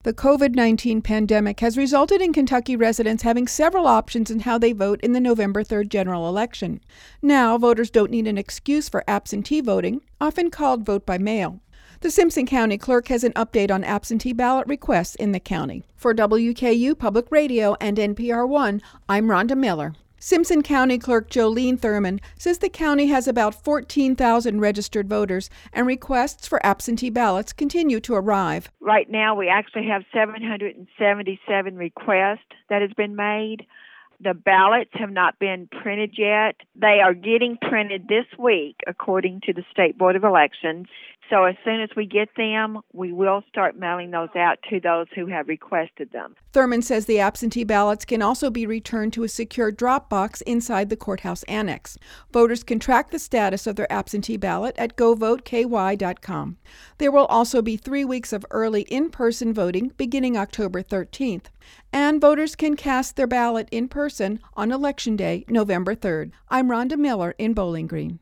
The COVID-19 pandemic has resulted in Kentucky residents having several options in how they vote in the November 3rd general election. Now, voters don't need an excuse for absentee voting, often called vote by mail. The Simpson County Clerk has an update on absentee ballot requests in the county. For WKU Public Radio and NPR One, I'm Rhonda Miller. Simpson County Clerk Jolene Thurman says the county has about 14,000 registered voters, and requests for absentee ballots continue to arrive. Right now, we actually have 777 requests that has been made. The ballots have not been printed yet. They are getting printed this week, according to the State Board of Elections. So as soon as we get them, we will start mailing those out to those who have requested them. Thurman says the absentee ballots can also be returned to a secure drop box inside the courthouse annex. Voters can track the status of their absentee ballot at govoteky.com. There will also be 3 weeks of early in-person voting beginning October 13th. And voters can cast their ballot in person on Election Day, November 3rd. I'm Rhonda Miller in Bowling Green.